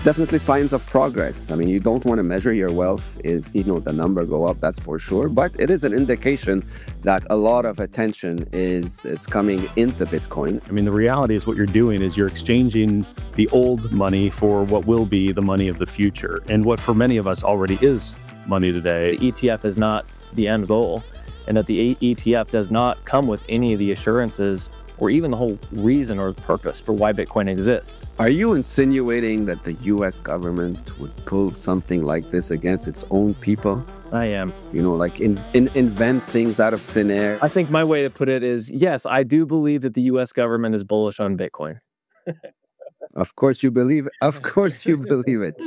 definitely signs of progress. I mean, you don't want to measure your wealth if, the number go up, that's for sure. But it is an indication that a lot of attention is coming into Bitcoin. I mean, the reality is what you're doing is you're exchanging the old money for what will be the money of the future. And what for many of us already is money today. The ETF is not the end goal, and that the ETF does not come with any of the assurances or even the whole reason or purpose for why Bitcoin exists. Are you insinuating that the US government would pull something like this against its own people? I am. Like invent things out of thin air? I think my way to put it is, yes, I do believe that the US government is bullish on Bitcoin. Of course you believe it. Of course you believe it.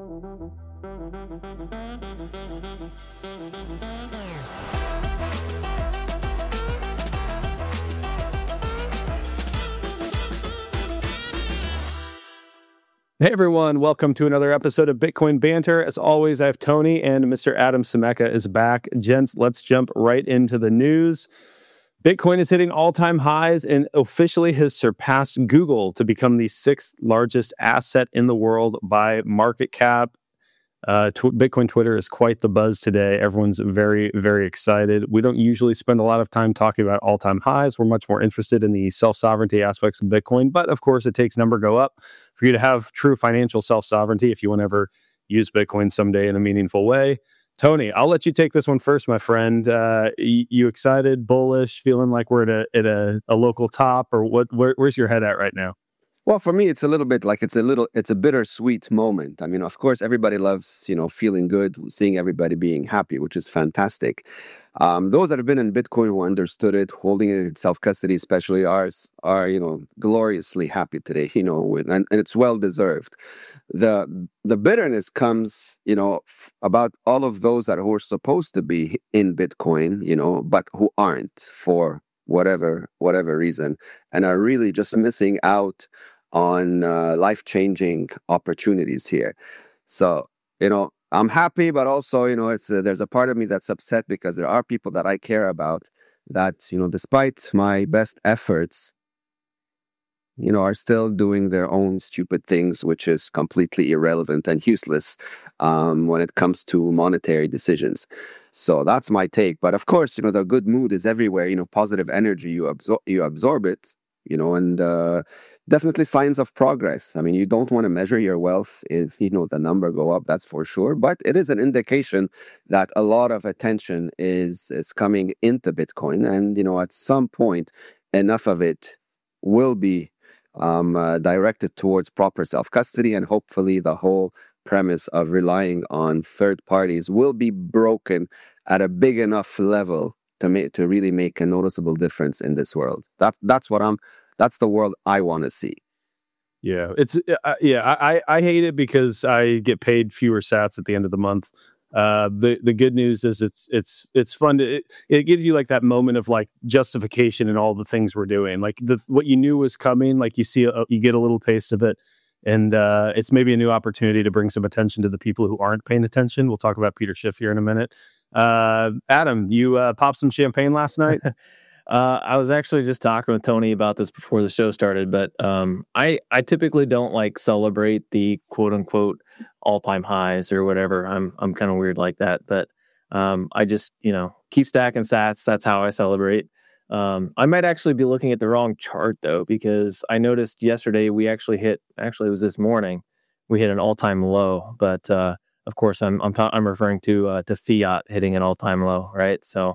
Hey everyone, welcome to another episode of Bitcoin Banter. As always, I have Tony and Mr. Adam Semeka is back. Gents, let's jump right into the news. Bitcoin is hitting all-time highs and officially has surpassed Google to become the sixth largest asset in the world by market cap. Bitcoin Twitter is quite the buzz today. Everyone's very, very excited. We don't usually spend a lot of time talking about all-time highs. We're much more interested in the self-sovereignty aspects of Bitcoin. But of course, it takes number go up for you to have true financial self-sovereignty if you want to ever use Bitcoin someday in a meaningful way. Tony, I'll let you take this one first, my friend. You excited, bullish, feeling like we're at a local top, or where's your head at right now? Well, for me, it's a little bit like it's a bittersweet moment. I mean, of course, everybody loves, feeling good, seeing everybody being happy, which is fantastic. Those that have been in Bitcoin who understood it, holding it in self-custody, especially ours, are, gloriously happy today, and it's well-deserved. The bitterness comes, about all of those that who are supposed to be in Bitcoin, but who aren't for whatever reason, and are really just missing out on life-changing opportunities here. So, I'm happy, but also, there's a part of me that's upset because there are people that I care about that, despite my best efforts, are still doing their own stupid things, which is completely irrelevant and useless when it comes to monetary decisions. So that's my take. But of course, the good mood is everywhere. Positive energy, you absorb it, and definitely signs of progress. I mean, you don't want to measure your wealth if, the number go up, that's for sure. But it is an indication that a lot of attention is coming into Bitcoin. And, at some point, enough of it will be directed towards proper self-custody, and hopefully the whole premise of relying on third parties will be broken at a big enough level to really make a noticeable difference in this world. That's the world I want to see. Yeah, I hate it because I get paid fewer sats at the end of the month. The good news is it's fun to it gives you like that moment of like justification in all the things we're doing, like what you knew was coming, like you get a little taste of it, and it's maybe a new opportunity to bring some attention to the people who aren't paying attention. We'll talk about Peter Schiff here in a minute. Adam, you popped some champagne last night. I was actually just talking with Tony about this before the show started, but I typically don't like celebrate the quote unquote all-time highs or whatever. I'm kind of weird like that, but I just keep stacking sats. That's how I celebrate. I might actually be looking at the wrong chart though, because I noticed yesterday we it was this morning we hit an all-time low, but of course I'm referring to fiat hitting an all-time low, right? So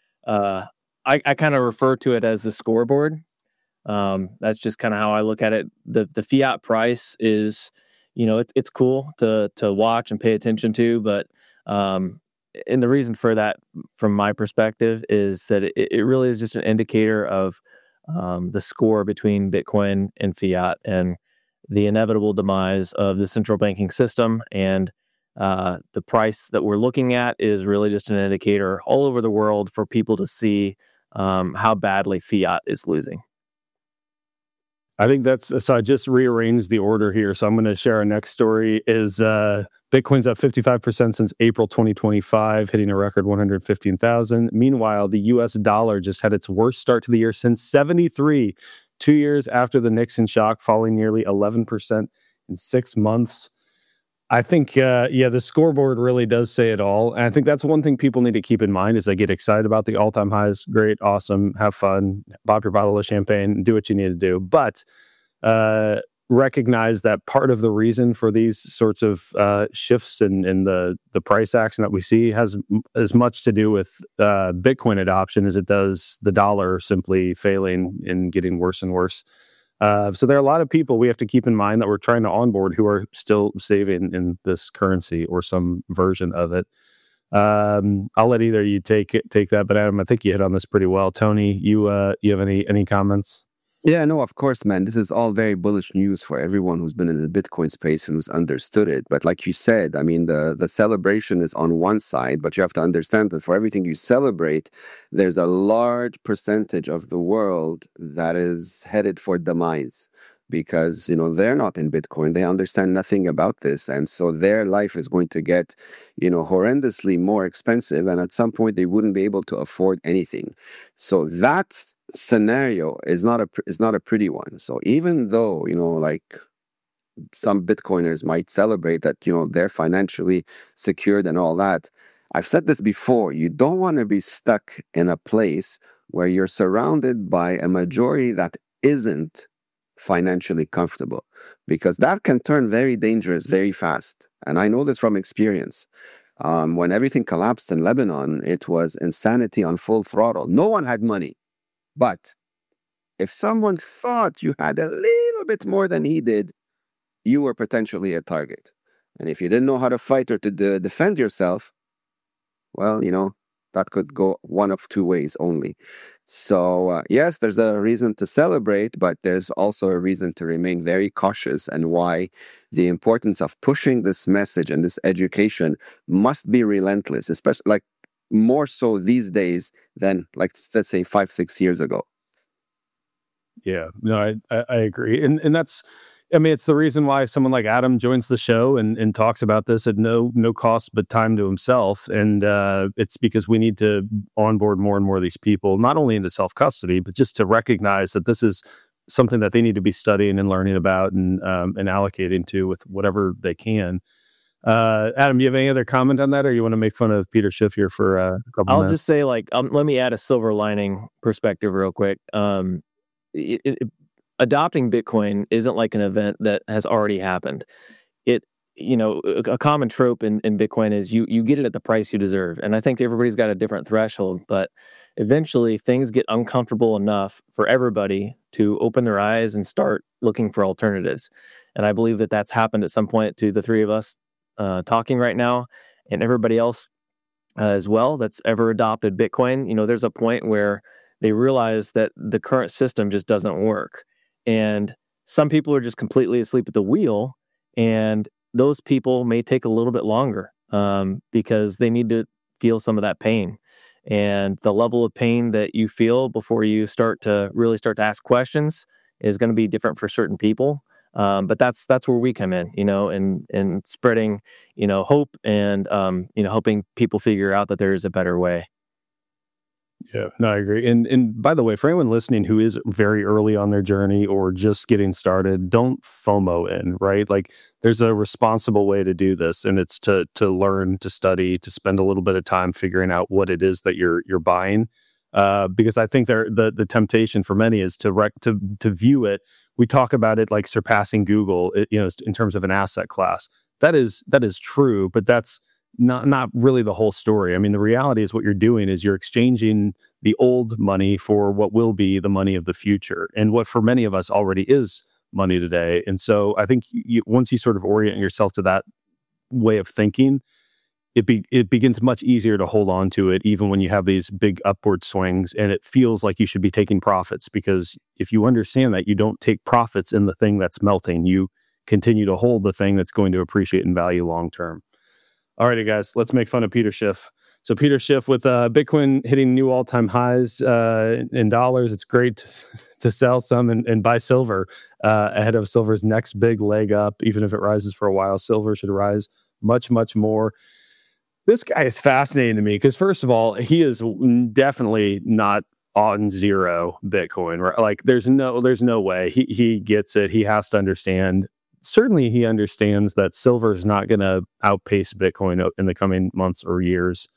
I kind of refer to it as the scoreboard. That's just kind of how I look at it. The fiat price is, it's cool to watch and pay attention to, but and the reason for that, from my perspective, is that it really is just an indicator of the score between Bitcoin and fiat and the inevitable demise of the central banking system. And the price that we're looking at is really just an indicator all over the world for people to see how badly fiat is losing. I think so I just rearranged the order here. So I'm going to share our next story is Bitcoin's up 55% since April 2025, hitting a record 115,000. Meanwhile, the US dollar just had its worst start to the year since 73, 2 years after the Nixon shock, falling nearly 11% in 6 months. I think, the scoreboard really does say it all. And I think that's one thing people need to keep in mind is they get excited about the all-time highs. Great, awesome, have fun, pop your bottle of champagne, do what you need to do. But recognize that part of the reason for these sorts of shifts in the price action that we see has as much to do with Bitcoin adoption as it does the dollar simply failing and getting worse and worse. So there are a lot of people we have to keep in mind that we're trying to onboard who are still saving in this currency or some version of it. I'll let either of you take that, but Adam, I think you hit on this pretty well. Tony, you have any comments? Yeah, no, of course, man. This is all very bullish news for everyone who's been in the Bitcoin space and who's understood it. But like you said, I mean, the celebration is on one side, but you have to understand that for everything you celebrate, there's a large percentage of the world that is headed for demise because, they're not in Bitcoin. They understand nothing about this. And so their life is going to get, horrendously more expensive. And at some point, they wouldn't be able to afford anything. So that scenario is not a pretty one. So even though, like some Bitcoiners might celebrate that, they're financially secured and all that, I've said this before, you don't want to be stuck in a place where you're surrounded by a majority that isn't financially comfortable, because that can turn very dangerous very fast. And I know this from experience. When everything collapsed in Lebanon, it was insanity on full throttle. No one had money. But if someone thought you had a little bit more than he did, you were potentially a target. And if you didn't know how to fight or to defend yourself, well, that could go one of two ways only. So, yes, there's a reason to celebrate, but there's also a reason to remain very cautious, and why the importance of pushing this message and this education must be relentless, especially more so these days than let's say 5-6 years ago. Yeah, no, I agree. And that's, it's the reason why someone like Adam joins the show and talks about this at no cost but time to himself. And it's because we need to onboard more and more of these people, not only into self-custody, but just to recognize that this is something that they need to be studying and learning about and allocating to with whatever they can. Adam, you have any other comment on that, or you want to make fun of Peter Schiff here for a couple minutes? I'll just say, let me add a silver lining perspective real quick. Adopting Bitcoin isn't like an event that has already happened. A common trope in Bitcoin is you get it at the price you deserve. And I think everybody's got a different threshold, but eventually things get uncomfortable enough for everybody to open their eyes and start looking for alternatives. And I believe that that's happened at some point to the three of us talking right now, and everybody else as well that's ever adopted Bitcoin. There's a point where they realize that the current system just doesn't work. And some people are just completely asleep at the wheel, and those people may take a little bit longer because they need to feel some of that pain. And the level of pain that you feel before you start to ask questions is going to be different for certain people. But that's where we come in, and spreading, hope and, helping people figure out that there is a better way. Yeah, no, I agree. And by the way, for anyone listening who is very early on their journey or just getting started, don't FOMO in, right? Like, there's a responsible way to do this, and it's to learn, to study, to spend a little bit of time figuring out what it is that you're buying. Because I think the temptation for many is to view it. We talk about it like surpassing Google, in terms of an asset class. That is true, but that's not really the whole story. I mean, the reality is what you're doing is you're exchanging the old money for what will be the money of the future, and what for many of us already is money today. And so I think once you sort of orient yourself to that way of thinking, it begins much easier to hold on to it, even when you have these big upward swings, and it feels like you should be taking profits, because if you understand that, you don't take profits in the thing that's melting. You continue to hold the thing that's going to appreciate in value long term. All righty, guys, let's make fun of Peter Schiff. So Peter Schiff with Bitcoin hitting new all-time highs in dollars. It's great to sell some and buy silver ahead of silver's next big leg up. Even if it rises for a while, silver should rise much, much more. This guy is fascinating to me because, first of all, he is definitely not on zero Bitcoin. Right? Like, there's no way. He gets it. He has to understand certainly he understands that silver is not going to outpace Bitcoin in the coming months or years.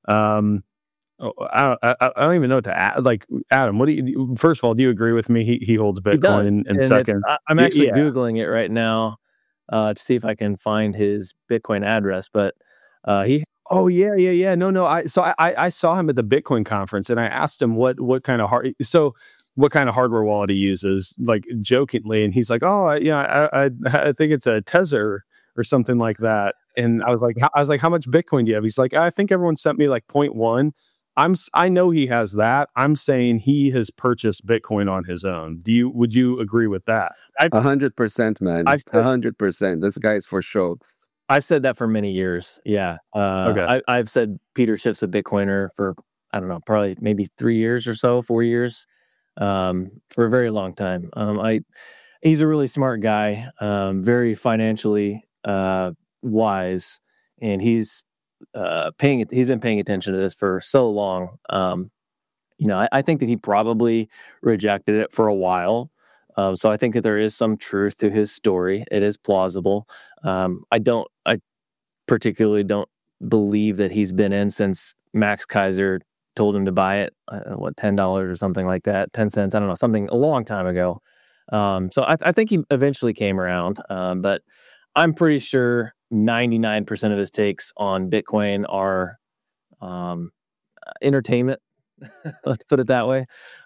I don't even know what to add. Like, Adam, what do you? First of all, do you agree with me? He holds Bitcoin, and second, I'm actually Googling it right now to see if I can find his Bitcoin address. But he. Oh yeah. No. I saw him at the Bitcoin conference, and I asked him what kind of hardware wallet he uses, like jokingly, and he's like, "Oh, I think it's a Tether or something like that." And I was like, "How much Bitcoin do you have?" He's like, "I think everyone sent me like 0.1." I know he has that. I'm saying he has purchased Bitcoin on his own. Would you agree with that? 100%, man. 100%. This guy's for sure. I've said that for many years. Yeah. Okay. I've said Peter Schiff's a Bitcoiner for, I don't know, probably maybe 3 years or so, 4 years, for a very long time. He's a really smart guy, very financially wise, and he's been paying attention to this for so long. I think that he probably rejected it for a while. So I think that there is some truth to his story. It is plausible. I particularly don't believe that he's been in since Max Kaiser told him to buy it, $10 or something like that, 10 cents, I don't know, something a long time ago. So I think he eventually came around, but I'm pretty sure 99% of his takes on Bitcoin are entertainment. Let's put it that way.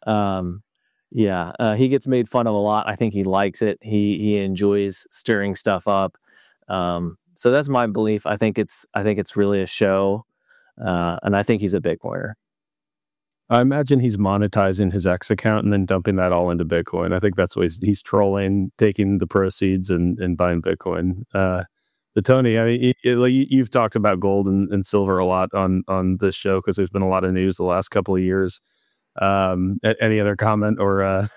He gets made fun of a lot. I think he likes it. He enjoys stirring stuff up. So that's my belief. I think it's really a show, and I think he's a Bitcoiner. I imagine he's monetizing his X account and then dumping that all into Bitcoin. I think that's what he's trolling, taking the proceeds and buying Bitcoin. But Tony, I mean, you've talked about gold and silver a lot on this show because there's been a lot of news the last couple of years. Any other comment or?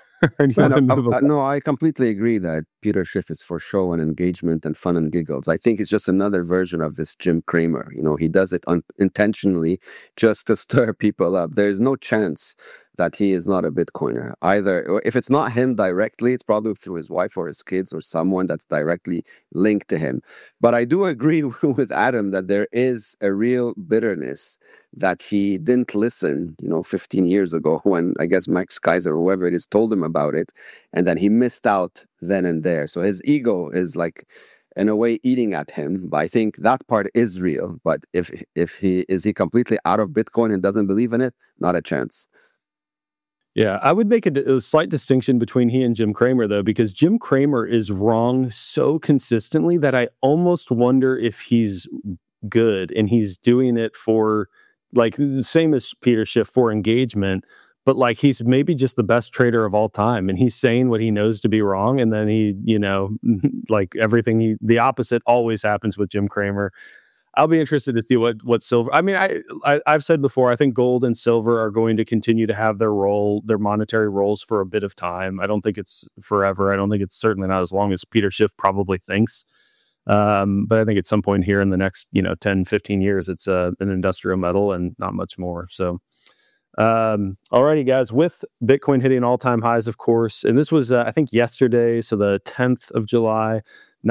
No, I completely agree that Peter Schiff is for show and engagement and fun and giggles. I think it's just another version of this Jim Cramer. He does it intentionally just to stir people up. There's no chance that he is not a Bitcoiner either. If it's not him directly, it's probably through his wife or his kids or someone that's directly linked to him. But I do agree with Adam that there is a real bitterness that he didn't listen, 15 years ago when I guess Max Kaiser or whoever it is told him about it, and then he missed out then and there. So his ego is like, in a way, eating at him. But I think that part is real. But if he completely out of Bitcoin and doesn't believe in it, not a chance. Yeah, I would make a slight distinction between he and Jim Cramer, though, because Jim Cramer is wrong so consistently that I almost wonder if he's good and he's doing it for, like, the same as Peter Schiff, for engagement, but like he's maybe just the best trader of all time and he's saying what he knows to be wrong. And then he, like everything, the opposite always happens with Jim Cramer. I'll be interested to see what silver. I mean, I've said before, I think gold and silver are going to continue to have their monetary roles for a bit of time. I don't think it's forever. I don't think it's certainly not as long as Peter Schiff probably thinks. But I think at some point here in the next, 10, 15 years, it's an industrial metal and not much more. So, alrighty, guys, with Bitcoin hitting all-time highs, of course, and this was, I think, yesterday, so the 10th of July,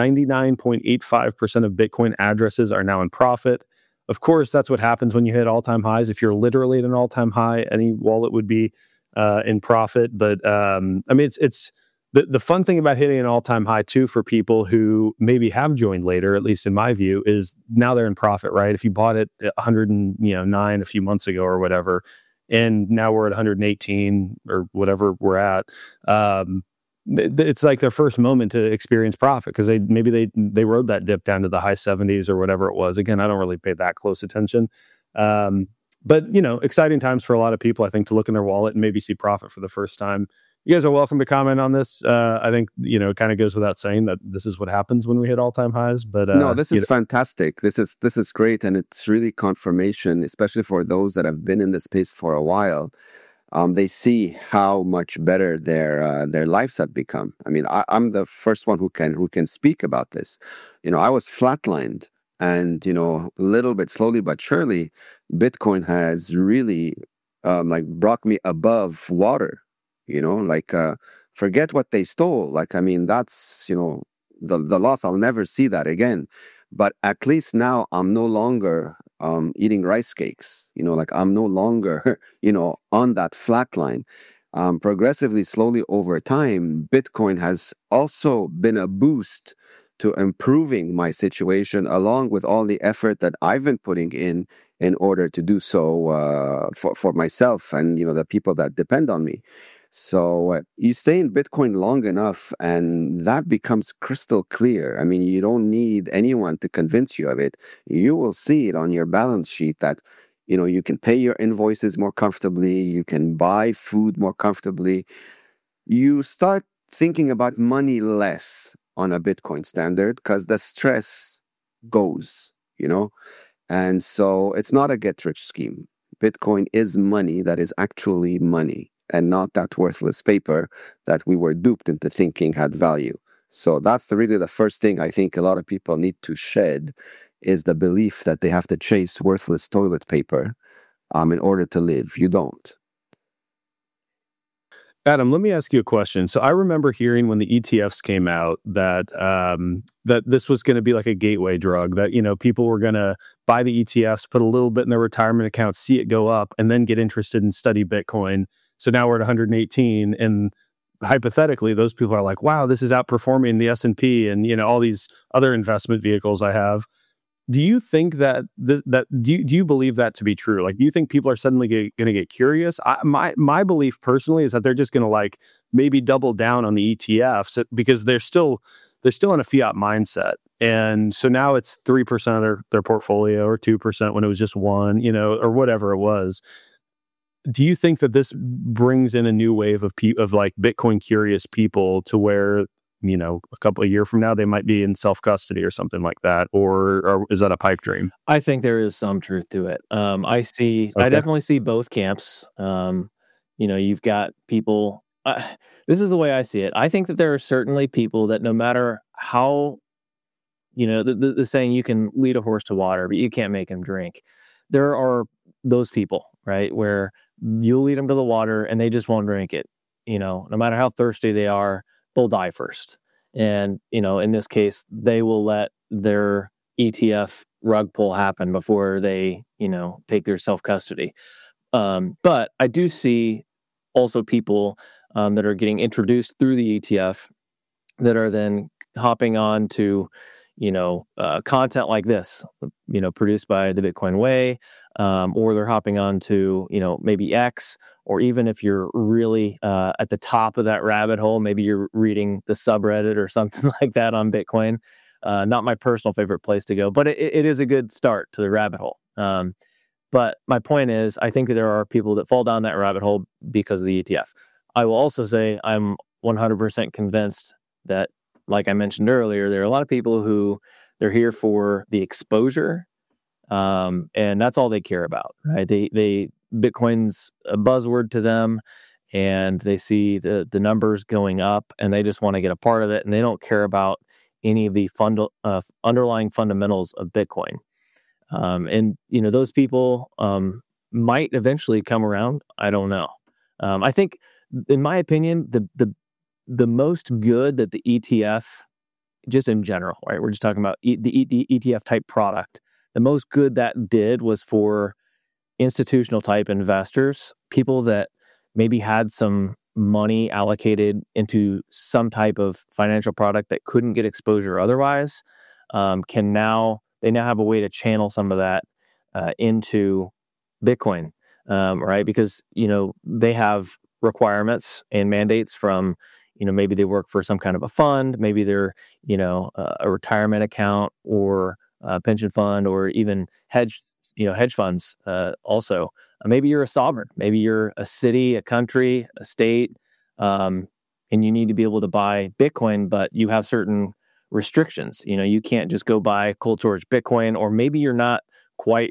99.85% of Bitcoin addresses are now in profit. Of course, that's what happens when you hit all-time highs. If you're literally at an all-time high, any wallet would be in profit. But I mean, it's the fun thing about hitting an all-time high too for people who maybe have joined later, at least in my view, is now they're in profit, right? If you bought it at 109 a few months ago or whatever, and now we're at 118 or whatever we're at. It's like their first moment to experience profit because they rode that dip down to the high 70s or whatever it was. Again, I don't really pay that close attention. But, exciting times for a lot of people, I think, to look in their wallet and maybe see profit for the first time. You guys are welcome to comment on this. I think, it kind of goes without saying that this is what happens when we hit all-time highs. But no, this is fantastic. This is great. And it's really confirmation, especially for those that have been in the space for a while. They see how much better their lives have become. I mean, I'm the first one who can speak about this. I was flatlined, and little bit slowly but surely, Bitcoin has really brought me above water. Forget what they stole. Like, I mean, that's the loss. I'll never see that again. But at least now I'm no longer eating rice cakes. Like I'm no longer, on that flat line. Progressively, slowly over time, Bitcoin has also been a boost to improving my situation, along with all the effort that I've been putting in order to do so for myself and the people that depend on me. So you stay in Bitcoin long enough, and that becomes crystal clear. I mean, you don't need anyone to convince you of it. You will see it on your balance sheet that you can pay your invoices more comfortably. You can buy food more comfortably. You start thinking about money less on a Bitcoin standard because the stress goes. And so it's not a get rich scheme. Bitcoin is money that is actually money and not that worthless paper that we were duped into thinking had value. So that's really the first thing I think a lot of people need to shed is the belief that they have to chase worthless toilet paper in order to live. You don't. Adam, let me ask you a question. So I remember hearing when the ETFs came out that that this was going to be like a gateway drug, that people were going to buy the ETFs, put a little bit in their retirement account, see it go up, and then get interested and study Bitcoin. So now we're at 118, and hypothetically, those people are like, "Wow, this is outperforming the S&P and all these other investment vehicles I have." Do you think that do you believe that to be true? Like, do you think people are suddenly going to get curious? My belief personally is that they're just going to like maybe double down on the ETFs because they're still in a fiat mindset, and so now it's 3% of their portfolio or 2% when it was just 1, or whatever it was. Do you think that this brings in a new wave of like Bitcoin curious people to where a couple of years from now they might be in self-custody or something like that, or is that a pipe dream? I think there is some truth to it. I definitely see both camps. You've got people. This is the way I see it. I think that there are certainly people that no matter how, the saying, you can lead a horse to water, but you can't make him drink. There are those people, right, where you'll lead them to the water and they just won't drink it. No matter how thirsty they are, they'll die first. And, in this case, they will let their ETF rug pull happen before they, take their self-custody. But I do see also people that are getting introduced through the ETF that are then hopping on to, content like this, produced by the Bitcoin Way, or they're hopping on to, maybe X, or even if you're really at the top of that rabbit hole, maybe you're reading the subreddit or something like that on Bitcoin. Not my personal favorite place to go, but it is a good start to the rabbit hole. But my point is, I think that there are people that fall down that rabbit hole because of the ETF. I will also say I'm 100% convinced that, like I mentioned earlier, there are a lot of people who they're here for the exposure, and that's all they care about, right? They Bitcoin's a buzzword to them, and they see the numbers going up, and they just want to get a part of it, and they don't care about any of the underlying fundamentals of Bitcoin. And those people might eventually come around. I don't know. I think, in my opinion, the most good that the ETF, just in general, right? We're just talking about the ETF type product. The most good that did was for institutional type investors, people that maybe had some money allocated into some type of financial product that couldn't get exposure otherwise, they now have a way to channel some of that into Bitcoin, right? Because they have requirements and mandates from maybe they work for some kind of a fund, maybe they're a retirement account or a pension fund, or even hedge funds. Also, maybe you're a sovereign, maybe you're a city, a country, a state, and you need to be able to buy Bitcoin, but you have certain restrictions. You can't just go buy cold storage Bitcoin, or maybe you're not quite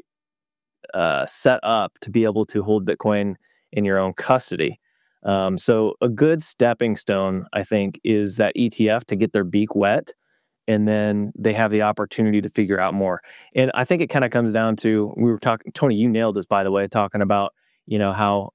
set up to be able to hold Bitcoin in your own custody. So a good stepping stone, I think, is that ETF to get their beak wet, and then they have the opportunity to figure out more. And I think it kind of comes down to, we were talking, Tony, you nailed this, by the way, talking about, how,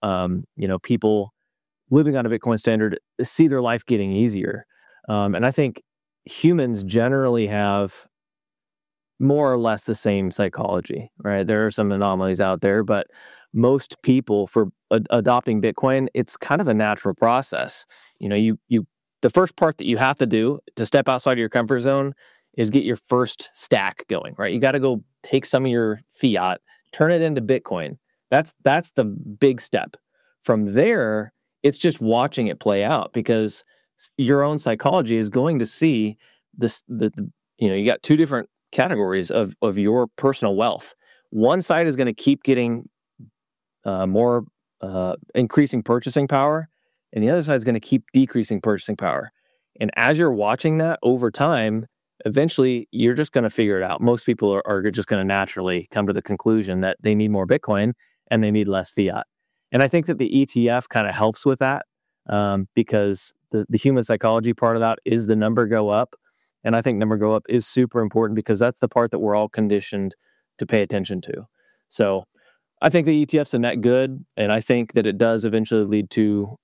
people living on a Bitcoin standard see their life getting easier. And I think humans generally have more or less the same psychology, right? There are some anomalies out there, but most people for adopting Bitcoin, it's kind of a natural process. The first part that you have to do to step outside of your comfort zone is get your first stack going, right? You got to go take some of your fiat, turn it into Bitcoin. That's the big step. From there, it's just watching it play out, because your own psychology is going to see this. You got two different categories of your personal wealth. One side is going to keep getting more increasing purchasing power, and the other side is going to keep decreasing purchasing power. And as you're watching that over time, eventually you're just going to figure it out. Most people are just going to naturally come to the conclusion that they need more Bitcoin and they need less fiat. And I think that the ETF kind of helps with that, because the human psychology part of that is the number go up. And I think number go up is super important, because that's the part that we're all conditioned to pay attention to. So I think the ETF's a net good, and I think that it does eventually lead to,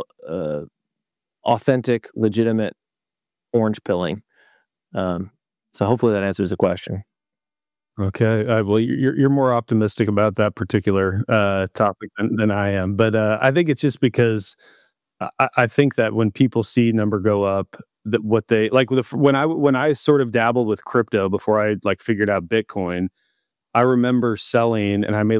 authentic, legitimate orange pilling. So hopefully that answers the question. Okay. Well, you're more optimistic about that particular topic than I am, but I think it's just because I think that when people see number go up, that what they like when I sort of dabbled with crypto before I figured out Bitcoin, I remember selling, and I made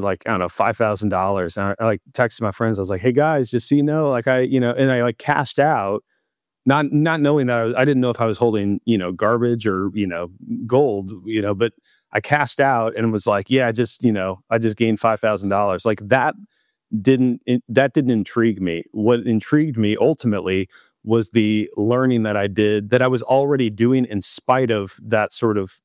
$5,000. And I texted my friends. I was like, "Hey guys, just so you know, and I cashed out, not knowing that I didn't know if I was holding garbage or gold, but I cashed out and was like, yeah, I just gained $5,000. Like that didn't intrigue me. What intrigued me ultimately was the learning that I did, that I was already doing in spite of that sort of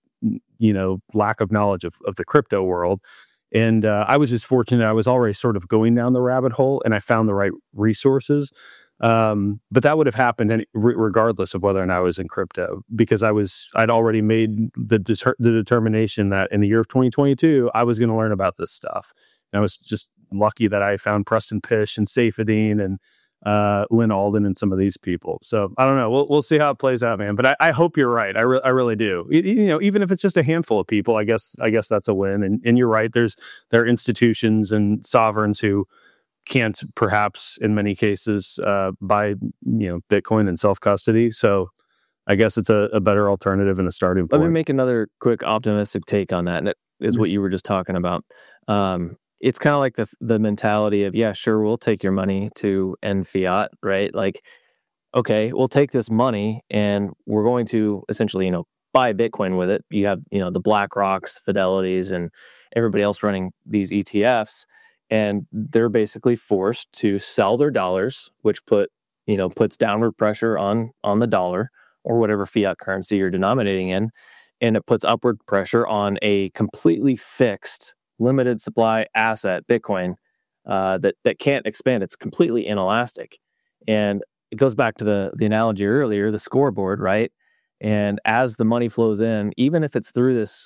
lack of knowledge of the crypto world. And I was just fortunate. I was already sort of going down the rabbit hole, and I found the right resources. But that would have happened regardless of whether or not I was in crypto, because I'd already made the determination that in the year of 2022, I was going to learn about this stuff. And I was just lucky that I found Preston Pysh and Saifedean and Lynn Alden and some of these people. So I don't know. We'll see how it plays out, man. But I hope you're right. I really do. Even if it's just a handful of people, I guess that's a win. And you're right. There are institutions and sovereigns who can't, perhaps in many cases, buy Bitcoin and self-custody. So I guess it's a better alternative and a starting point. Let me make another quick optimistic take on that, and it is what you were just talking about. It's kind of like the mentality of, yeah, sure, we'll take your money to end fiat, right? Like, okay, we'll take this money and we're going to essentially, buy Bitcoin with it. You have, the BlackRocks, Fidelities, and everybody else running these ETFs. And they're basically forced to sell their dollars, which puts downward pressure on the dollar or whatever fiat currency you're denominating in, and it puts upward pressure on a completely fixed, limited supply asset, Bitcoin, that can't expand. It's completely inelastic, and it goes back to the analogy earlier, the scoreboard, right? And as the money flows in, even if it's through this,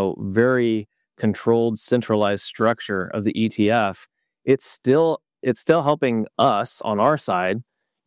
very controlled, centralized structure of the ETF, it's still helping us on our side,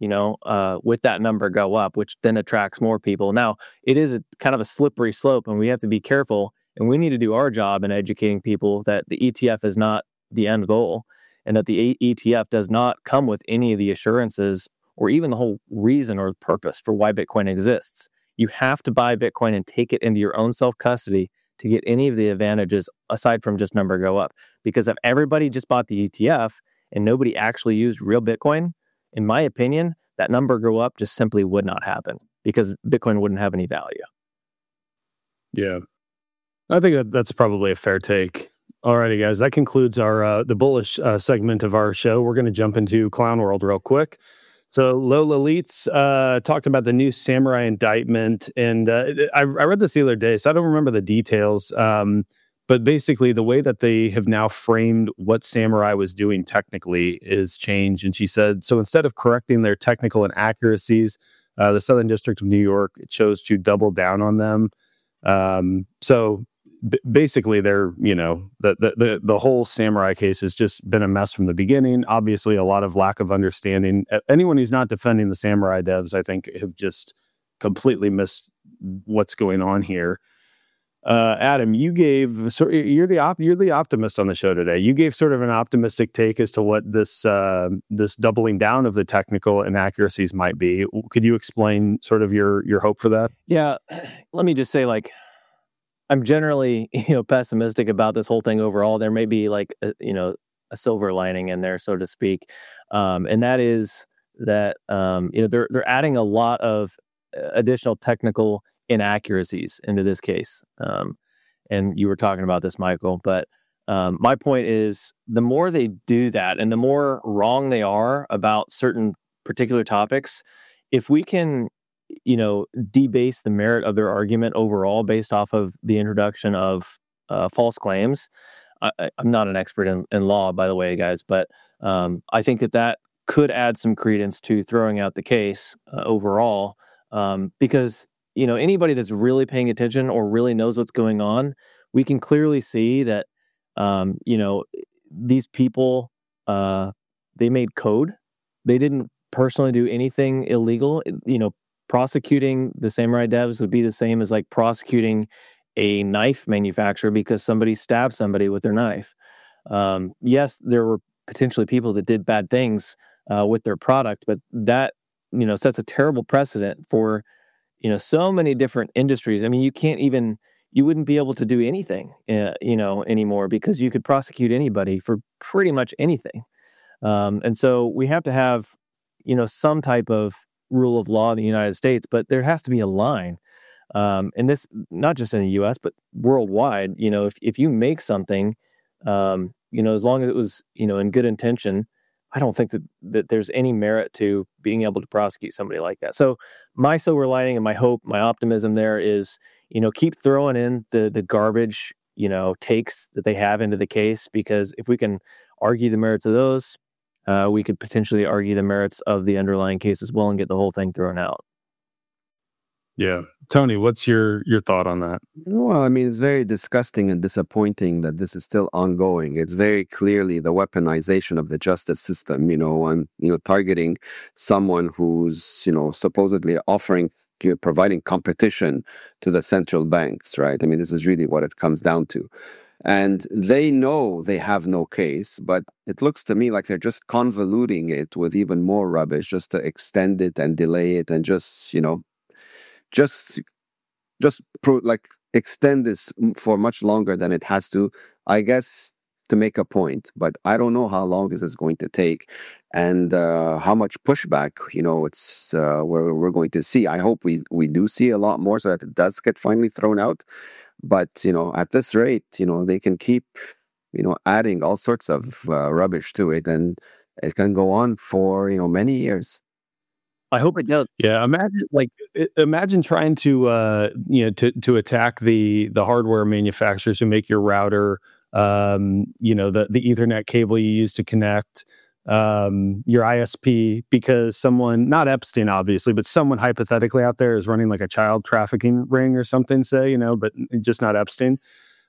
with that number go up, which then attracts more people. Now, it is kind of a slippery slope, and we have to be careful, and we need to do our job in educating people that the ETF is not the end goal, and that the ETF does not come with any of the assurances or even the whole reason or purpose for why Bitcoin exists. You have to buy Bitcoin and take it into your own self-custody to get any of the advantages aside from just number go up. Because if everybody just bought the ETF and nobody actually used real Bitcoin, in my opinion, that number go up just simply would not happen, because Bitcoin wouldn't have any value. Yeah, I think that's probably a fair take. Alrighty, guys, that concludes our the bullish segment of our show. We're going to jump into Clown World real quick. So Lola Leitz talked about the new Samurai indictment, and I read this the other day, so I don't remember the details. But basically, the way that they have now framed what Samurai was doing technically is changed. And she said, so instead of correcting their technical inaccuracies, the Southern District of New York chose to double down on them. Basically, they're, the whole Samurai case has just been a mess from the beginning. Obviously, a lot of lack of understanding. Anyone who's not defending the Samurai devs, I think, have just completely missed what's going on here. Adam, you're the optimist on the show today. You gave sort of an optimistic take as to what this doubling down of the technical inaccuracies might be. Could you explain sort of your hope for that? Yeah, let me just say, like, I'm generally pessimistic about this whole thing overall. There may be like a silver lining in there, so to speak, and that is that they're adding a lot of additional technical inaccuracies into this case. And you were talking about this, Michael, but my point is the more they do that and the more wrong they are about certain particular topics, if we can, debase the merit of their argument overall based off of the introduction of false claims. I'm not an expert in law, by the way, guys, but I think that could add some credence to throwing out the case overall, because anybody that's really paying attention or really knows what's going on, we can clearly see that, these people, they made code. They didn't personally do anything illegal. Prosecuting the samurai devs would be the same as like prosecuting a knife manufacturer because somebody stabbed somebody with their knife. Yes, there were potentially people that did bad things with their product, but that, sets a terrible precedent for so many different industries. I mean, you wouldn't be able to do anything, anymore because you could prosecute anybody for pretty much anything. And so we have to have, some type of rule of law in the United States, but there has to be a line. And this, not just in the U.S., but worldwide, if you make something, as long as it was, in good intention, I don't think that there's any merit to being able to prosecute somebody like that. So my silver lining and my hope, my optimism there is, keep throwing in the garbage, takes that they have into the case, because if we can argue the merits of those, we could potentially argue the merits of the underlying case as well and get the whole thing thrown out. Yeah. Tony, what's your thought on that? Well, I mean, it's very disgusting and disappointing that this is still ongoing. It's very clearly the weaponization of the justice system, and, targeting someone who's, supposedly providing competition to the central banks, right? I mean, this is really what it comes down to. And they know they have no case, but it looks to me like they're just convoluting it with even more rubbish just to extend it and delay it and just extend this for much longer than it has to, I guess, to make a point. But I don't know how long this is going to take and how much pushback, it's we're going to see. I hope we do see a lot more so that it does get finally thrown out. But, at this rate, they can keep, adding all sorts of rubbish to it, and it can go on for, many years. I hope it does. Yeah, imagine trying to to attack the hardware manufacturers who make your router, the Ethernet cable you use to connect, your ISP, because someone, not Epstein obviously, but someone hypothetically out there is running like a child trafficking ring or something, say, but just not Epstein.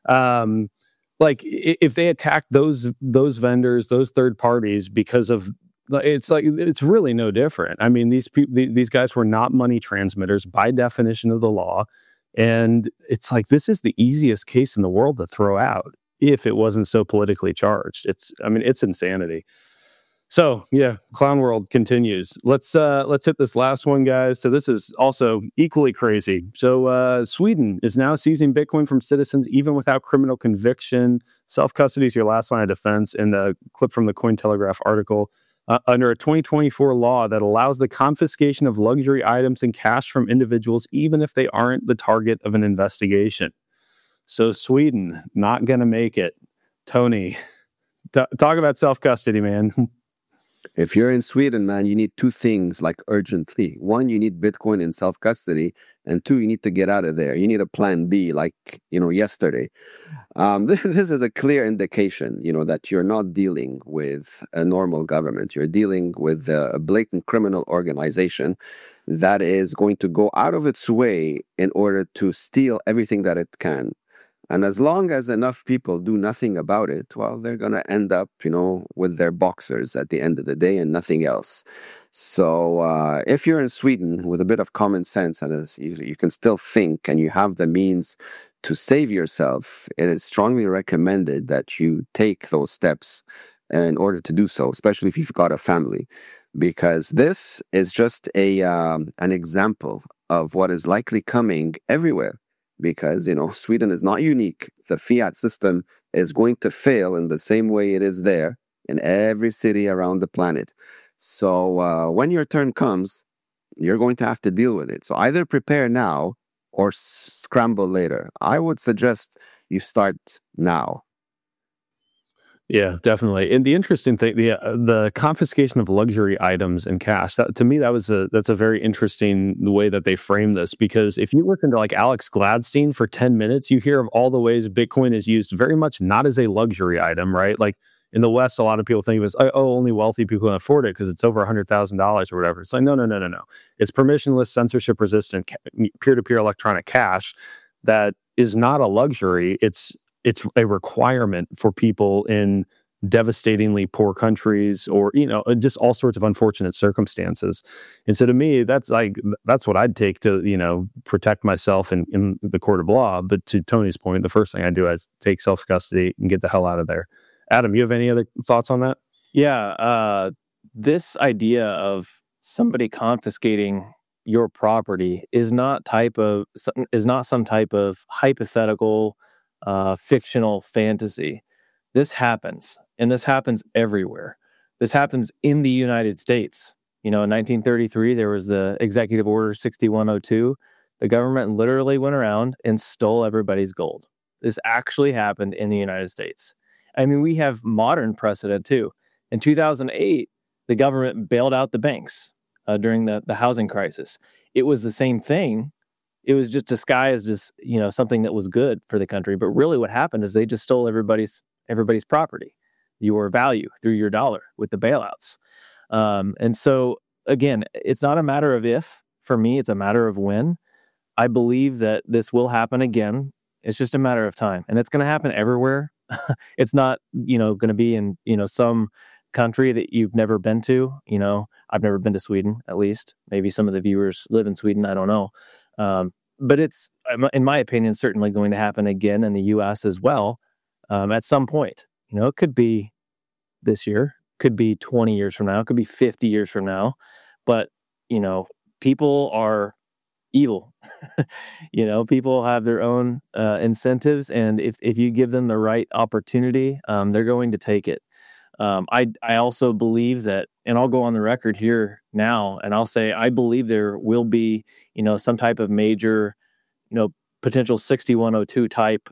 If they attack those vendors, those third parties because of, it's really no different. I mean, these guys were not money transmitters by definition of the law. And it's like, this is the easiest case in the world to throw out if it wasn't so politically charged. It's insanity. So yeah, Clown World continues. Let's hit this last one, guys. So this is also equally crazy. So Sweden is now seizing Bitcoin from citizens even without criminal conviction. Self-custody is your last line of defense. In the clip from the Cointelegraph article, under a 2024 law that allows the confiscation of luxury items and cash from individuals, even if they aren't the target of an investigation. So Sweden, not going to make it. Tony, talk about self-custody, man. If you're in Sweden, man, you need two things like urgently. One, you need Bitcoin in self-custody. And two, you need to get out of there. You need a plan B, like, yesterday. This is a clear indication, that you're not dealing with a normal government. You're dealing with a blatant criminal organization that is going to go out of its way in order to steal everything that it can. And as long as enough people do nothing about it, well, they're going to end up, with their boxers at the end of the day and nothing else. So if you're in Sweden with a bit of common sense and you can still think and you have the means to save yourself, it is strongly recommended that you take those steps in order to do so, especially if you've got a family, because this is just an example of what is likely coming everywhere. Because, Sweden is not unique. The fiat system is going to fail in the same way it is there in every city around the planet. So when your turn comes, you're going to have to deal with it. So either prepare now or scramble later. I would suggest you start now. Yeah, definitely. And the interesting thing, the confiscation of luxury items and cash, to me, that's a very interesting way that they frame this. Because if you listen to like Alex Gladstein for 10 minutes, you hear of all the ways Bitcoin is used very much not as a luxury item, right? Like in the West, a lot of people think of it as, only wealthy people can afford it because it's over $100,000 or whatever. It's like, no. It's permissionless, censorship-resistant, peer-to-peer electronic cash that is not a luxury. It's a requirement for people in devastatingly poor countries or, just all sorts of unfortunate circumstances. And so to me, that's what I'd take to, protect myself in the court of law. But to Tony's point, the first thing I do is take self-custody and get the hell out of there. Adam, you have any other thoughts on that? Yeah. This idea of somebody confiscating your property is not some type of hypothetical fictional fantasy. This happens, and this happens everywhere. This happens in the United States. In 1933, there was the Executive Order 6102. The government literally went around and stole everybody's gold. This actually happened in the United States. I mean, we have modern precedent too. In 2008, the government bailed out the banks during the housing crisis. It was the same thing. It was just disguised as, something that was good for the country. But really what happened is they just stole everybody's property, your value through your dollar with the bailouts. And so, again, it's not a matter of if. For me, it's a matter of when. I believe that this will happen again. It's just a matter of time. And it's going to happen everywhere. It's not, going to be in, some country that you've never been to. I've never been to Sweden, at least. Maybe some of the viewers live in Sweden. I don't know. But it's, in my opinion, certainly going to happen again in the U.S. as well at some point. It could be this year, could be 20 years from now, could be 50 years from now. But, people are evil. People have their own incentives. And if you give them the right opportunity, they're going to take it. I also believe that, and I'll go on the record here now, and I'll say I believe there will be, some type of major, potential 6102 type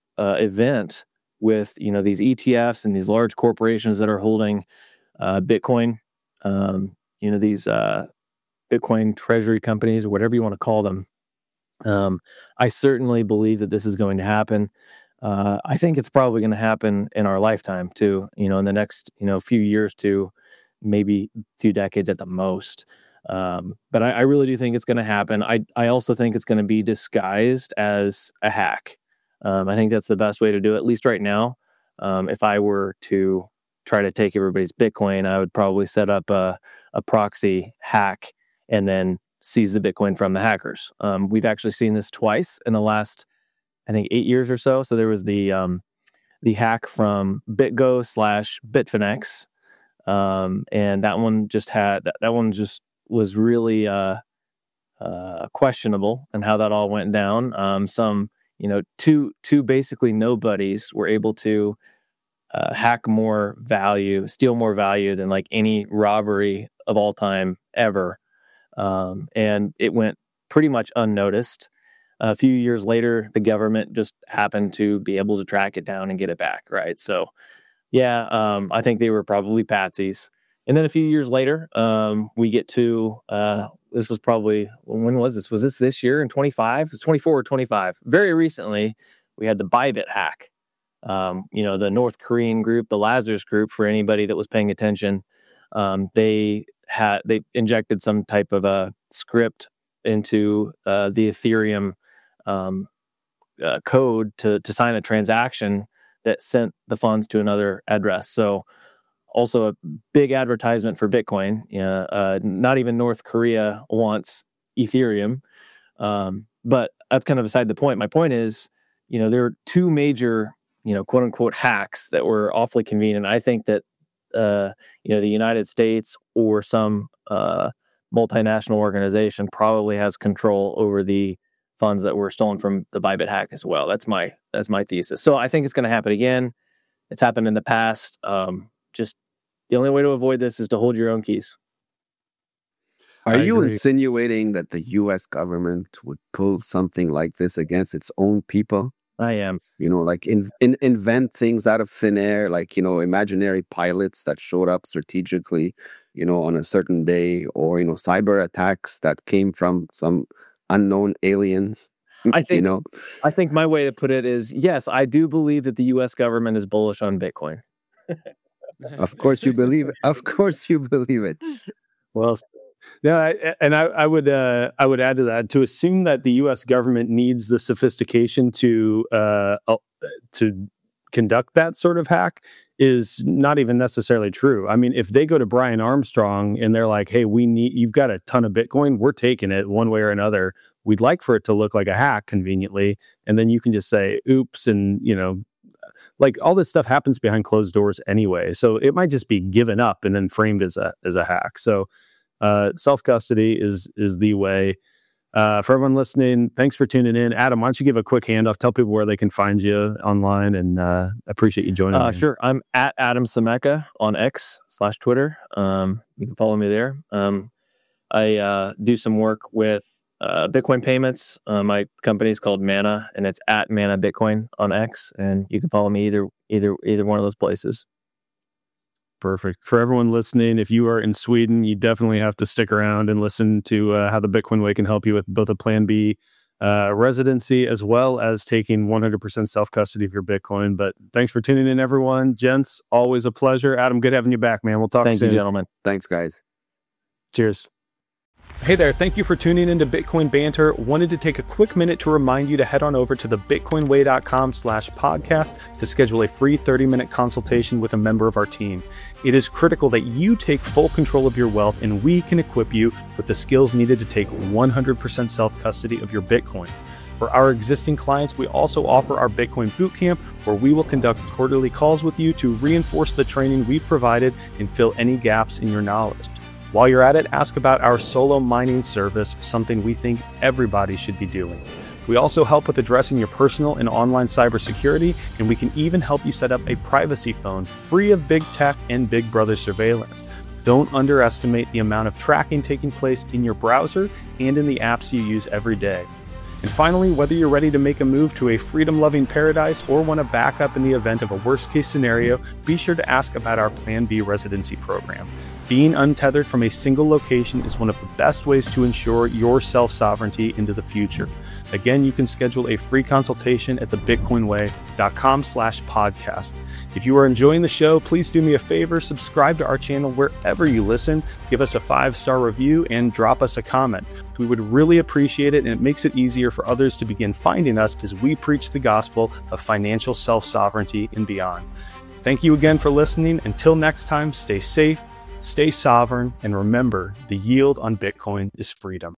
event with, these ETFs and these large corporations that are holding Bitcoin, these Bitcoin treasury companies, or whatever you want to call them. I certainly believe that this is going to happen. I think it's probably going to happen in our lifetime too, in the next, few years to maybe a few decades at the most. But I really do think it's going to happen. I also think it's going to be disguised as a hack. I think that's the best way to do it, at least right now. If I were to try to take everybody's Bitcoin, I would probably set up a proxy hack and then seize the Bitcoin from the hackers. We've actually seen this twice in the last, I think, 8 years or so. So there was the hack from BitGo/Bitfinex, and that one just was really questionable and how that all went down. Some two basically nobodies were able to hack more value, steal more value than like any robbery of all time ever, and it went pretty much unnoticed. A few years later, the government just happened to be able to track it down and get it back, right? So, yeah, I think they were probably patsies. And then a few years later, we get to, this was probably, when was this? Was this year in 25? It was 24 or 25. Very recently, we had the Bybit hack. The North Korean group, the Lazarus group, for anybody that was paying attention, they injected some type of a script into the Ethereum code to sign a transaction that sent the funds to another address. So also a big advertisement for Bitcoin. Not even North Korea wants Ethereum. But that's kind of beside the point. My point is, there are two major, quote unquote hacks that were awfully convenient. I think that, the United States or some multinational organization probably has control over the funds that were stolen from the Bybit hack as well. That's my thesis. So I think it's going to happen again. It's happened in the past. Just the only way to avoid this is to hold your own keys. Are you insinuating that the U.S. government would pull something like this against its own people? I am. Like invent things out of thin air, like, imaginary pilots that showed up strategically, on a certain day, or, cyber attacks that came from some unknown alien. I think my way to put it is, yes, I do believe that the U.S. government is bullish on Bitcoin. Of course you believe it. Of course you believe it. Well, no, I would add to that, to assume that the U.S. government needs the sophistication to conduct that sort of hack is not even necessarily true. I mean, if they go to Brian Armstrong and they're like, "Hey, you've got a ton of Bitcoin, we're taking it one way or another. We'd like for it to look like a hack conveniently," and then you can just say, "Oops," and like all this stuff happens behind closed doors anyway. So it might just be given up and then framed as a hack. So self-custody is the way. For everyone listening, thanks for tuning in. Adam, why don't you give a quick handoff? Tell people where they can find you online, and appreciate you joining me. Sure. I'm at Adam Semeka on X/Twitter. You can follow me there. I do some work with Bitcoin payments. My company is called Mana, and it's at Mana Bitcoin on X, and you can follow me either one of those places. Perfect. For everyone listening, if you are in Sweden, you definitely have to stick around and listen to how the Bitcoin Way can help you with both a Plan B residency as well as taking 100% self-custody of your Bitcoin. But thanks for tuning in, everyone. Gents, always a pleasure. Adam, good having you back, man. We'll talk soon. Thank you, gentlemen. Thanks, guys. Cheers. Hey there, thank you for tuning into Bitcoin Banter. Wanted to take a quick minute to remind you to head on over to thebitcoinway.com/podcast to schedule a free 30-minute consultation with a member of our team. It is critical that you take full control of your wealth, and we can equip you with the skills needed to take 100% self-custody of your Bitcoin. For our existing clients, we also offer our Bitcoin Bootcamp, where we will conduct quarterly calls with you to reinforce the training we've provided and fill any gaps in your knowledge. While you're at it, ask about our solo mining service, something we think everybody should be doing. We also help with addressing your personal and online cybersecurity, and we can even help you set up a privacy phone free of big tech and Big Brother surveillance. Don't underestimate the amount of tracking taking place in your browser and in the apps you use every day. And finally, whether you're ready to make a move to a freedom-loving paradise or want to back up in the event of a worst-case scenario, be sure to ask about our Plan B residency program. Being untethered from a single location is one of the best ways to ensure your self-sovereignty into the future. Again, you can schedule a free consultation at thebitcoinway.com/podcast. If you are enjoying the show, please do me a favor, subscribe to our channel wherever you listen, give us a 5-star review, and drop us a comment. We would really appreciate it, and it makes it easier for others to begin finding us as we preach the gospel of financial self-sovereignty and beyond. Thank you again for listening. Until next time, stay safe, stay sovereign, and remember, the yield on Bitcoin is freedom.